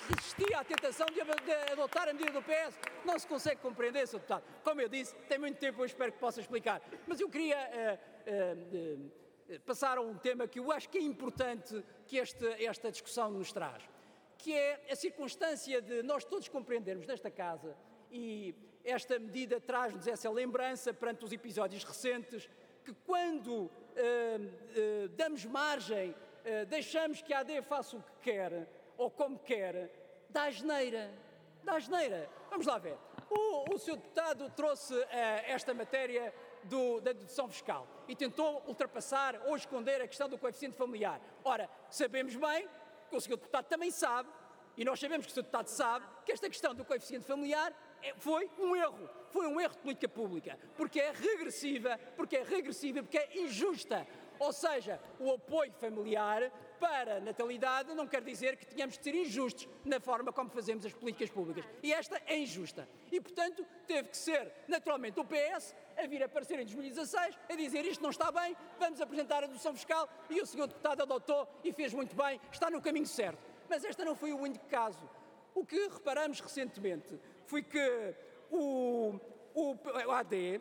resistia à tentação de adotar a medida do PS. Não se consegue compreender, Sr. Deputado. Como eu disse, tem muito tempo, eu espero que possa explicar. Mas eu queria passar a um tema que eu acho que é importante que esta discussão nos traz, que é a circunstância de nós todos compreendermos nesta casa, e esta medida traz-nos essa lembrança perante os episódios recentes, que quando damos margem, deixamos que a AD faça o que quer, ou como quer, dá asneira. Vamos lá ver. O Sr. Deputado trouxe esta matéria da dedução fiscal e tentou ultrapassar ou esconder a questão do coeficiente familiar. Ora, sabemos bem que o Sr. Deputado também sabe, e nós sabemos que o Sr. Deputado sabe, que esta questão do coeficiente familiar foi um erro de política pública, porque é regressiva, porque é injusta. Ou seja, o apoio familiar para a natalidade não quer dizer que tenhamos de ser injustos na forma como fazemos as políticas públicas. E esta é injusta. E, portanto, teve que ser, naturalmente, o PS a vir aparecer em 2016, a dizer isto não está bem, vamos apresentar a dedução fiscal, e o Sr. Deputado adotou e fez muito bem, está no caminho certo. Mas este não foi o único caso. O que reparamos recentemente foi que o AD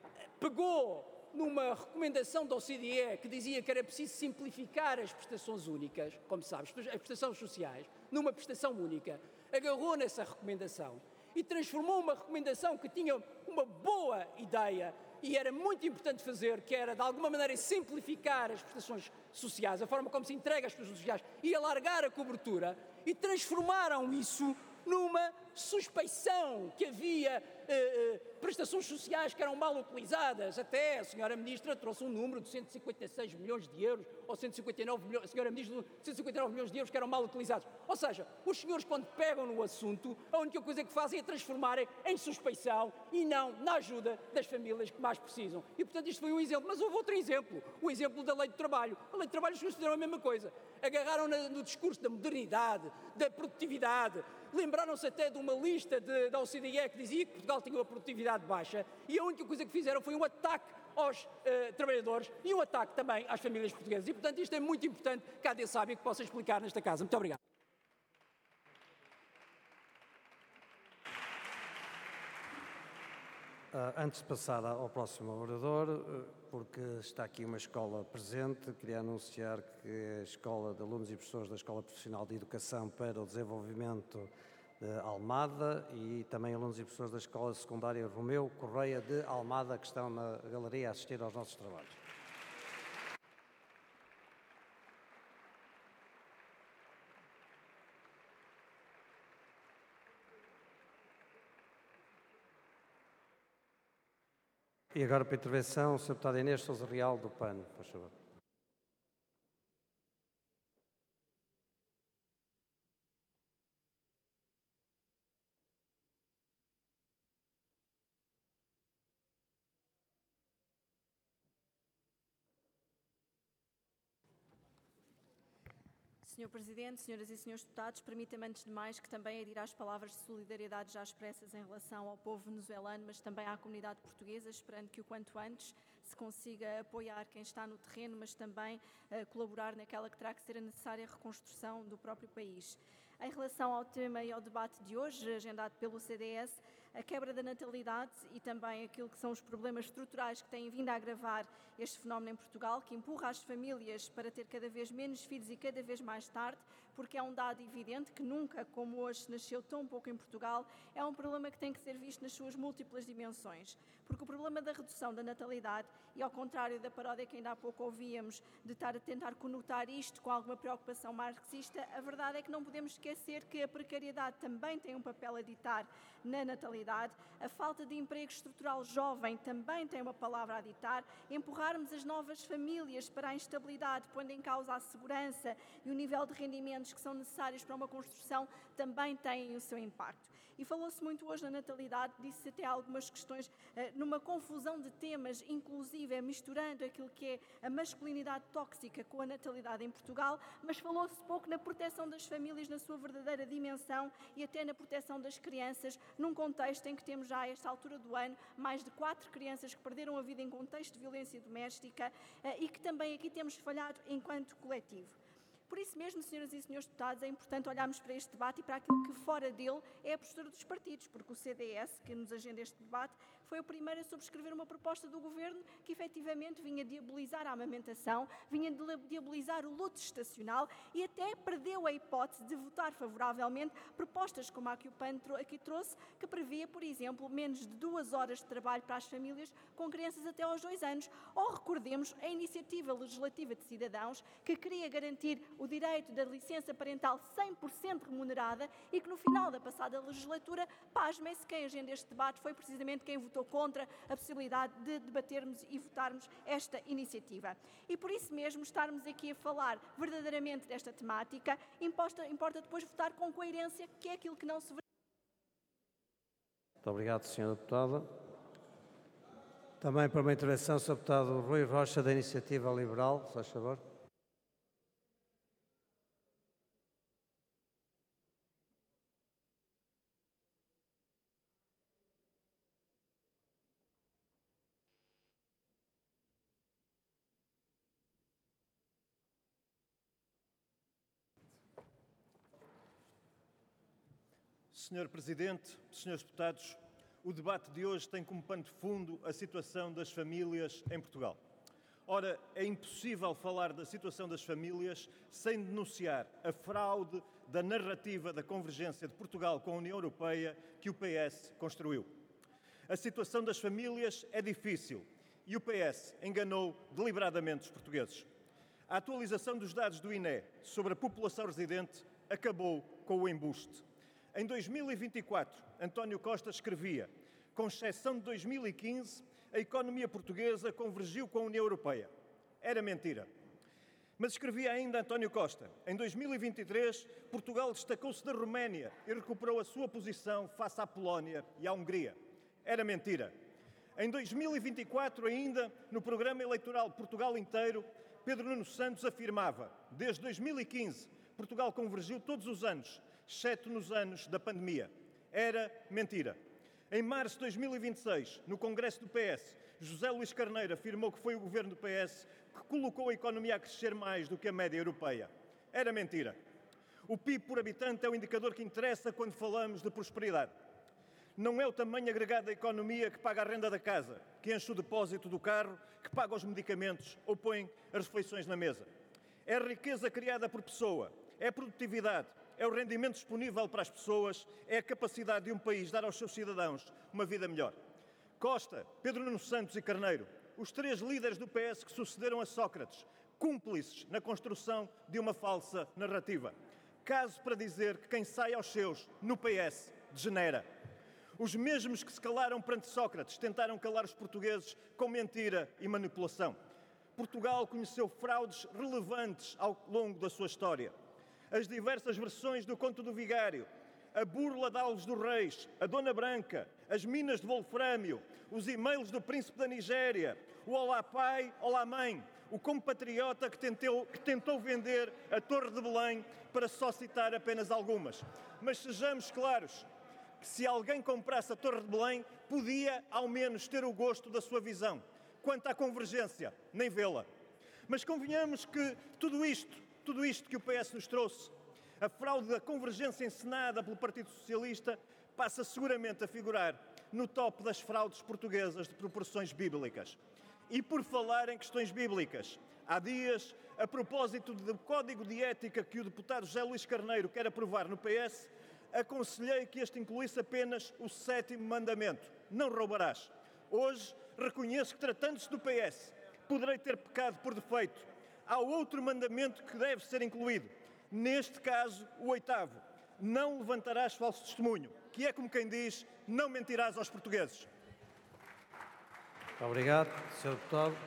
pegou numa recomendação da OCDE que dizia que era preciso simplificar as prestações únicas, como sabes, as prestações sociais, numa prestação única, agarrou nessa recomendação e transformou uma recomendação que tinha uma boa ideia e era muito importante fazer, que era de alguma maneira simplificar as prestações sociais, a forma como se entrega as prestações sociais e alargar a cobertura, e transformaram isso numa suspeição que havia prestações sociais que eram mal utilizadas. Até a Sra. Ministra trouxe um número de 156 milhões de euros, ou 159 milhões, a Sra. Ministra, 159 milhões de euros que eram mal utilizados. Ou seja, os senhores, quando pegam no assunto, a única coisa que fazem é transformarem em suspeição e não na ajuda das famílias que mais precisam. E, portanto, isto foi um exemplo. Mas houve outro exemplo, o exemplo da Lei de Trabalho. A Lei de Trabalho, os senhores fizeram a mesma coisa. Agarraram no discurso da modernidade, da produtividade, lembraram-se até de uma lista da OCDE que dizia que Portugal tinha uma produtividade baixa, e a única coisa que fizeram foi um ataque aos trabalhadores e um ataque também às famílias portuguesas. E, portanto, isto é muito importante que a AD saiba e que possa explicar nesta casa. Muito obrigado. Antes de passar ao próximo orador, porque está aqui uma escola presente, queria anunciar que a Escola de Alunos e Professores da Escola Profissional de Educação para o Desenvolvimento de Almada e também alunos e professores da Escola Secundária Romeu Correia de Almada, que estão na galeria a assistir aos nossos trabalhos. E agora para a intervenção, o Sr. Deputado Inês Sousa Real, do PAN, por favor. Senhor Presidente, senhoras e senhores deputados, permita-me antes de mais que também adira às palavras de solidariedade já expressas em relação ao povo venezuelano, mas também à comunidade portuguesa, esperando que o quanto antes se consiga apoiar quem está no terreno, mas também colaborar naquela que terá que ser a necessária reconstrução do próprio país. Em relação ao tema e ao debate de hoje, agendado pelo CDS, a quebra da natalidade e também aquilo que são os problemas estruturais que têm vindo a agravar este fenómeno em Portugal, que empurra as famílias para ter cada vez menos filhos e cada vez mais tarde, porque é um dado evidente que nunca, como hoje, se nasceu tão pouco em Portugal, é um problema que tem que ser visto nas suas múltiplas dimensões. Porque o problema da redução da natalidade, e ao contrário da paródia que ainda há pouco ouvíamos, de estar a tentar conotar isto com alguma preocupação marxista, a verdade é que não podemos esquecer que a precariedade também tem um papel a ditar na natalidade, a falta de emprego estrutural jovem também tem uma palavra a ditar, empurrarmos as novas famílias para a instabilidade, pondo em causa a segurança e o nível de rendimentos que são necessários para uma construção, também têm o seu impacto. E falou-se muito hoje na natalidade, disse até algumas questões, numa confusão de temas, inclusive misturando aquilo que é a masculinidade tóxica com a natalidade em Portugal, mas falou-se pouco na proteção das famílias na sua verdadeira dimensão e até na proteção das crianças, num contexto em que temos já a esta altura do ano mais de 4 crianças que perderam a vida em contexto de violência doméstica e que também aqui temos falhado enquanto coletivo. Por isso mesmo, senhoras e senhores deputados, é importante olharmos para este debate e para aquilo que fora dele é a postura dos partidos, porque o CDS, que nos agenda este debate, foi o primeiro a subscrever uma proposta do Governo que efetivamente vinha diabolizar a amamentação, vinha diabolizar o luto gestacional e até perdeu a hipótese de votar favoravelmente propostas como a que o PAN aqui trouxe, que previa, por exemplo, menos de 2 horas de trabalho para as famílias com crianças até aos 2 anos. Ou recordemos a iniciativa legislativa de cidadãos que queria garantir o direito da licença parental 100% remunerada e que no final da passada legislatura, pasmem-se, quem agenda este debate foi precisamente quem votou contra a possibilidade de debatermos e votarmos esta iniciativa. E por isso mesmo, estarmos aqui a falar verdadeiramente desta temática, importa depois votar com coerência, que é aquilo que não se... Muito obrigado, Sra. Deputada. Também para uma intervenção, Sr. Deputado Rui Rocha, da Iniciativa Liberal, se faz favor. Senhor Presidente, senhores deputados, o debate de hoje tem como pano de fundo a situação das famílias em Portugal. Ora, é impossível falar da situação das famílias sem denunciar a fraude da narrativa da convergência de Portugal com a União Europeia que o PS construiu. A situação das famílias é difícil e o PS enganou deliberadamente os portugueses. A atualização dos dados do INE sobre a população residente acabou com o embuste. Em 2024, António Costa escrevia: com exceção de 2015, a economia portuguesa convergiu com a União Europeia. Era mentira. Mas escrevia ainda António Costa: em 2023, Portugal destacou-se da Roménia e recuperou a sua posição face à Polónia e à Hungria. Era mentira. Em 2024, ainda, no programa eleitoral Portugal Inteiro, Pedro Nuno Santos afirmava: desde 2015, Portugal convergiu todos os anos, exceto nos anos da pandemia. Era mentira. Em março de 2026, no Congresso do PS, José Luís Carneiro afirmou que foi o governo do PS que colocou a economia a crescer mais do que a média europeia. Era mentira. O PIB por habitante é o indicador que interessa quando falamos de prosperidade. Não é o tamanho agregado da economia que paga a renda da casa, que enche o depósito do carro, que paga os medicamentos ou põe as refeições na mesa. É a riqueza criada por pessoa, é a produtividade, é o rendimento disponível para as pessoas, é a capacidade de um país dar aos seus cidadãos uma vida melhor. Costa, Pedro Nuno Santos e Carneiro, os 3 líderes do PS que sucederam a Sócrates, cúmplices na construção de uma falsa narrativa. Caso para dizer que quem sai aos seus, no PS, degenera. Os mesmos que se calaram perante Sócrates tentaram calar os portugueses com mentira e manipulação. Portugal conheceu fraudes relevantes ao longo da sua história. As diversas versões do Conto do Vigário, a burla de Alves dos Reis, a Dona Branca, as minas de Wolfrâmio, os e-mails do Príncipe da Nigéria, o Olá Pai, Olá Mãe, o compatriota que tentou vender a Torre de Belém, para só citar apenas algumas. Mas sejamos claros, que se alguém comprasse a Torre de Belém, podia ao menos ter o gosto da sua visão. Quanto à convergência, nem vê-la. Mas convenhamos que tudo isto que o PS nos trouxe, a fraude da convergência encenada pelo Partido Socialista, passa seguramente a figurar no top das fraudes portuguesas de proporções bíblicas. E por falar em questões bíblicas, há dias, a propósito do Código de Ética que o deputado José Luís Carneiro quer aprovar no PS, aconselhei que este incluísse apenas o 7º mandamento: não roubarás. Hoje, reconheço que, tratando-se do PS, poderei ter pecado por defeito. Há outro mandamento que deve ser incluído. Neste caso, o 8º. Não levantarás falso testemunho, que é como quem diz, não mentirás aos portugueses. Obrigado, Sr. Deputado.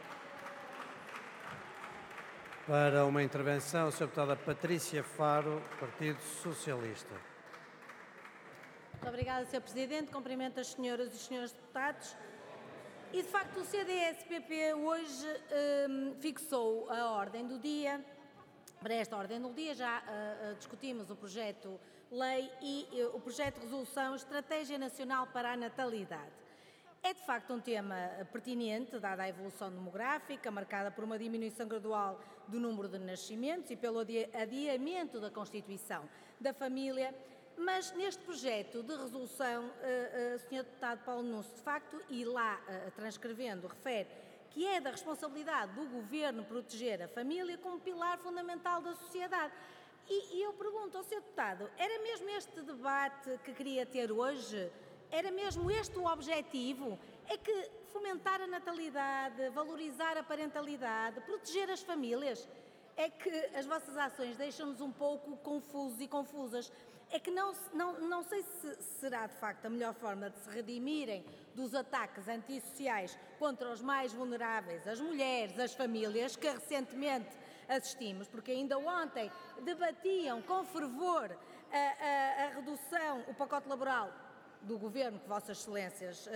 Para uma intervenção, a Sra. Deputada Patrícia Faro, Partido Socialista. Muito obrigada, Sr. Presidente. Cumprimento as senhoras e os senhores deputados. E, de facto, o CDS-PP hoje fixou a ordem do dia. Para esta ordem do dia já discutimos o projeto-lei e o projeto de resolução Estratégia Nacional para a Natalidade. É de facto um tema pertinente, dada a evolução demográfica, marcada por uma diminuição gradual do número de nascimentos e pelo adiamento da constituição da família, mas neste projeto de resolução, Sr. Deputado Paulo Nunes, de facto, e lá transcrevendo, refere que é da responsabilidade do Governo proteger a família como pilar fundamental da sociedade. E eu pergunto ao Sr. Deputado, era mesmo este debate que queria ter hoje? Era mesmo este o objetivo? É que fomentar a natalidade, valorizar a parentalidade, proteger as famílias? É que as vossas ações deixam-nos um pouco confusos e confusas. É que não sei se será de facto a melhor forma de se redimirem dos ataques antissociais contra os mais vulneráveis, as mulheres, as famílias, que recentemente assistimos, porque ainda ontem debatiam com fervor a redução, o pacote laboral do Governo que Vossas Excelências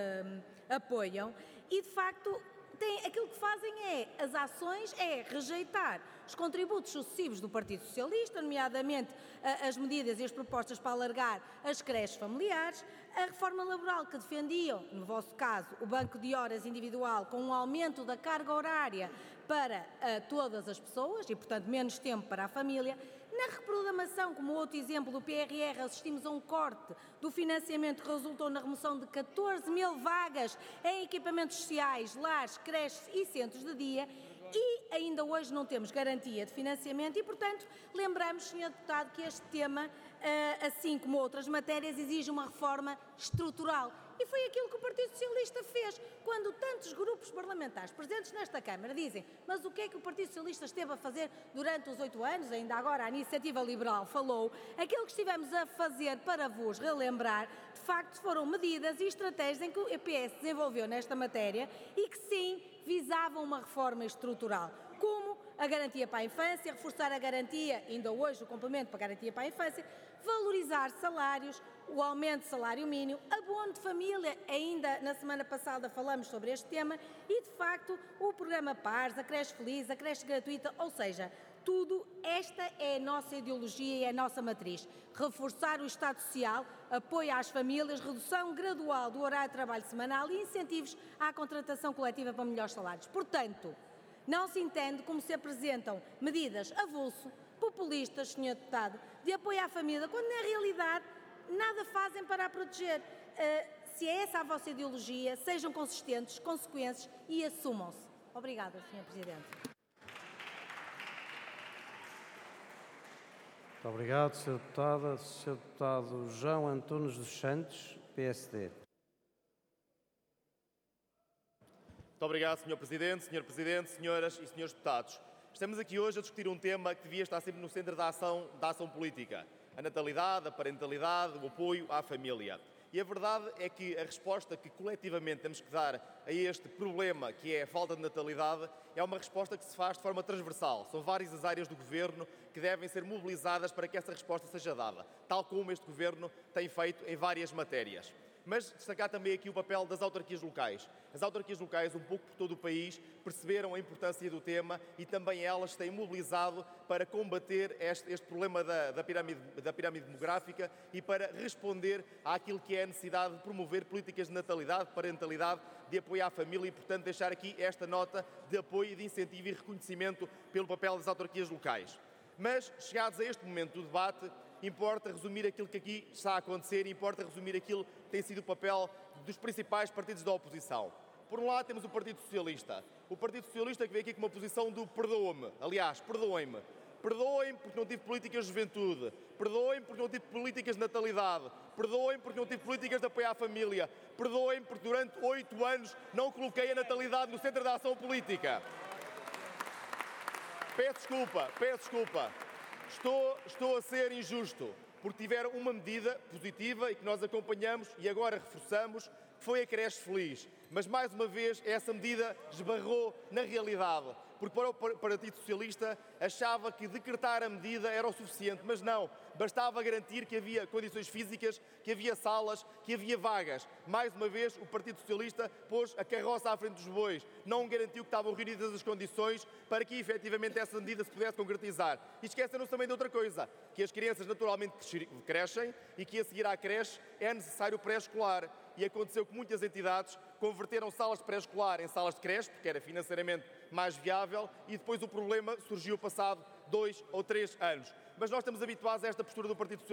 apoiam, e de facto aquilo que fazem as ações é rejeitar os contributos sucessivos do Partido Socialista, nomeadamente as medidas e as propostas para alargar as creches familiares, a reforma laboral que defendiam, no vosso caso, o banco de horas individual com um aumento da carga horária para todas as pessoas e, portanto, menos tempo para a família. Na reprogramação, como outro exemplo do PRR, assistimos a um corte do financiamento que resultou na remoção de 14 mil vagas em equipamentos sociais, lares, creches e centros de dia, e ainda hoje não temos garantia de financiamento e, portanto, lembramos, Sr. Deputado, que este tema, assim como outras matérias, exige uma reforma estrutural. E foi aquilo que o Partido Socialista fez, quando tantos grupos parlamentares presentes nesta Câmara dizem: mas o que é que o Partido Socialista esteve a fazer durante os 8 anos? Ainda agora a Iniciativa Liberal falou. Aquilo que estivemos a fazer, para vos relembrar, de facto foram medidas e estratégias em que o PS desenvolveu nesta matéria e que sim visavam uma reforma estrutural, como a garantia para a infância, reforçar a garantia, ainda hoje o complemento para a garantia para a infância, valorizar salários, o aumento de salário mínimo, abono de família, ainda na semana passada falamos sobre este tema, e de facto o programa PARS, a creche feliz, a creche gratuita, ou seja, tudo, esta é a nossa ideologia e é a nossa matriz. Reforçar o Estado Social, apoio às famílias, redução gradual do horário de trabalho semanal e incentivos à contratação coletiva para melhores salários. Portanto, não se entende como se apresentam medidas avulso, populistas, Sr. Deputado, de apoio à família, quando na realidade nada fazem para a proteger. Se é essa a vossa ideologia, sejam consistentes, consequentes e assumam-se. Obrigada, Sr. Presidente. Muito obrigado, Sr. Deputada. Sr. Deputado João Antunes dos Santos, PSD. Muito obrigado, Sr. Presidente, senhoras e senhores deputados. Estamos aqui hoje a discutir um tema que devia estar sempre no centro da ação política: a natalidade, a parentalidade, o apoio à família. E a verdade é que a resposta que coletivamente temos que dar a este problema, que é a falta de natalidade, é uma resposta que se faz de forma transversal. São várias as áreas do Governo que devem ser mobilizadas para que essa resposta seja dada, tal como este Governo tem feito em várias matérias. Mas destacar também aqui o papel das autarquias locais. As autarquias locais, um pouco por todo o país, perceberam a importância do tema e também elas têm mobilizado para combater este problema da pirâmide demográfica e para responder àquilo que é a necessidade de promover políticas de natalidade, parentalidade, de apoio à família e, portanto, deixar aqui esta nota de apoio, de incentivo e reconhecimento pelo papel das autarquias locais. Mas, chegados a este momento do debate, importa resumir aquilo que aqui está a acontecer, importa resumir aquilo que tem sido o papel dos principais partidos da oposição. Por um lado temos o Partido Socialista. O Partido Socialista que veio aqui com uma posição do perdoa-me. Aliás, perdoem-me. Perdoem-me porque não tive políticas de juventude. Perdoem-me porque não tive políticas de natalidade. Perdoem-me porque não tive políticas de apoio à família. Perdoem-me porque durante 8 anos não coloquei a natalidade no centro da ação política. Peço desculpa. Estou a ser injusto, porque tiveram uma medida positiva e que nós acompanhamos e agora reforçamos, que foi a creche feliz. Mas, mais uma vez, essa medida esbarrou na realidade, porque para o Partido Socialista achava que decretar a medida era o suficiente, mas não. Bastava garantir que havia condições físicas, que havia salas, que havia vagas. Mais uma vez, o Partido Socialista pôs a carroça à frente dos bois, não garantiu que estavam reunidas as condições para que, efetivamente, essa medida se pudesse concretizar. E esqueceram-se também de outra coisa, que as crianças naturalmente crescem e que a seguir à creche é necessário pré-escolar. e aconteceu que muitas entidades converteram salas de pré-escolar em salas de creche, porque era financeiramente mais viável, e depois o problema surgiu passado 2 ou 3 anos. Mas nós estamos habituados a esta postura do Partido Socialista.